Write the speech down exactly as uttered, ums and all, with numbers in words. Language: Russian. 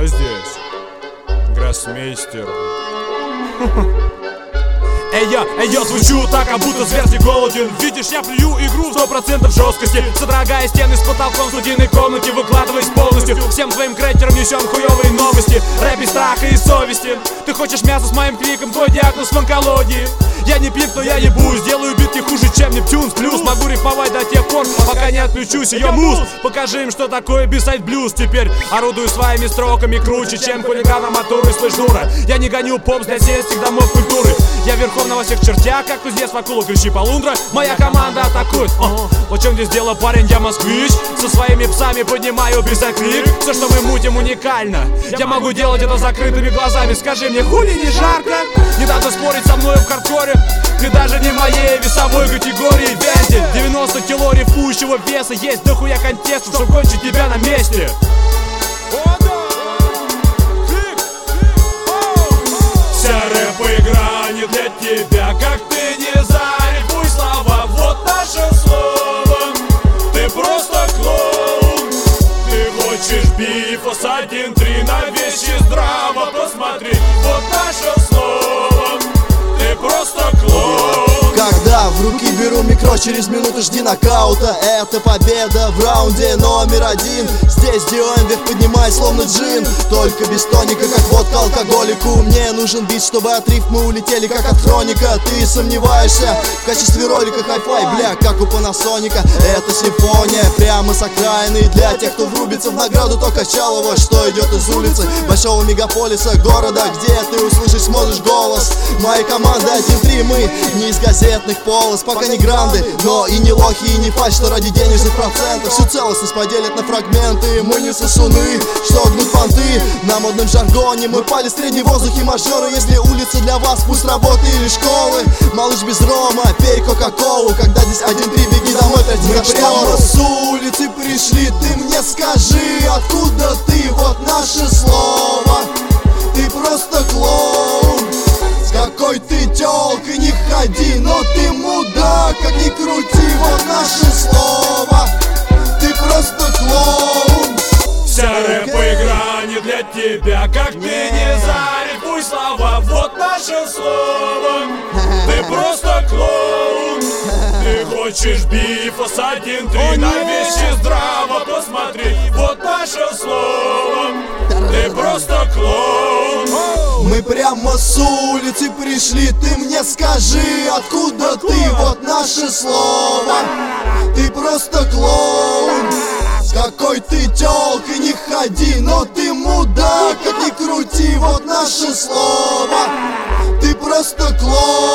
Кто здесь? Гроссмейстер. Эй, я, эй, я звучу так, как будто зверски голоден. Видишь, я плюю игру в сто процентов жесткости, содрогая стены с потолком в студийной комнате, выкладываясь полностью. Всем твоим крейтерам несем хуёвые новости. Рэп без страха и совести. Ты хочешь мясо с моим кликом, твой диагноз в онкологии. Я не пип, но я ебусь, делаю бит не хуже, чем Нептюнс. Плюс могу рифмовать до тех пор, пока не отключусь. Ее муз, покажи им, что такое бисайд блюз. Теперь орудую своими строками круче, чем хулиган арматуры, слышь, дура. Я не гоню поп для сельских домов культуры. Я верхом на всех чертях, как кузнец в акулу, кричи полундра. Моя команда атакует. О, вот в чем здесь дело, парень, я москвич. Со своими псами поднимаю бисайд-клик. Все, что мы мутим, уникально. Я могу делать это закрытыми глазами. Скажи мне, хули не жарко? Не надо спорить со мной в хардкоре. Ты даже не моей весовой категории. Вентиль, девяносто кило рифующего веса. Есть дохуя контекстов, чтобы кончить тебя на месте. Вся рэп-игра не для тебя, как ты не зарифуй слова. Вот наше слово, ты просто клоун. Ты хочешь бифа с один три на вещи здраво посмотри. Вот наше слово, ты просто клоун. Когда в руки беру микро, через минуту жди нокаута. Это победа в раунде номер один. Здесь делаем вверх, поднимай, словно джин. Только без тоника, как водка алкоголику. Мне нужен бит, чтобы от рифмы улетели, как от хроника. Ты сомневаешься в качестве ролика хай-фай, бля, как у Панасоника. Это симфония, прямо с окраины. Для тех, кто врубится в награду, то Качалова, что идет из улицы большого мегаполиса, города, где ты услышишь, сможешь голос моей команды один-три. Мы не из газетных полос, пока не гранды, но и не лохи, и не фальшь, что ради денежных процентов всю целостность поделят на фрагменты. Мы не сосуны, что гнут понты на модном жаргоне. Мы пали в средней воздухе мажоры. Если улица для вас, пусть работы или школы. Малыш без рома, пей кока-колу. Когда здесь один-три, беги домой, тратить как что. Прямо с улицы пришли, ты мне скажи, откуда ты, вот наше слово. Ты просто клоун. С какой ты тёлкой не ходи, но ты мудак, как ни крути, вот наше слово. Ты просто клоун. Вся рэп-игра не для тебя, как ты не зарифуй слова. Вот наше слово, ты просто клоун. Ты хочешь бифа с один три на вещи здраво посмотри. Вот наше слово, ты просто клоун. Мы прямо с улицы пришли, ты мне скажи, откуда ты, вот наше слово. Ты просто клоун. С какой ты тёлкой не ходи, но ты мудак, как ни крути, вот наше слово. Ты просто клоун.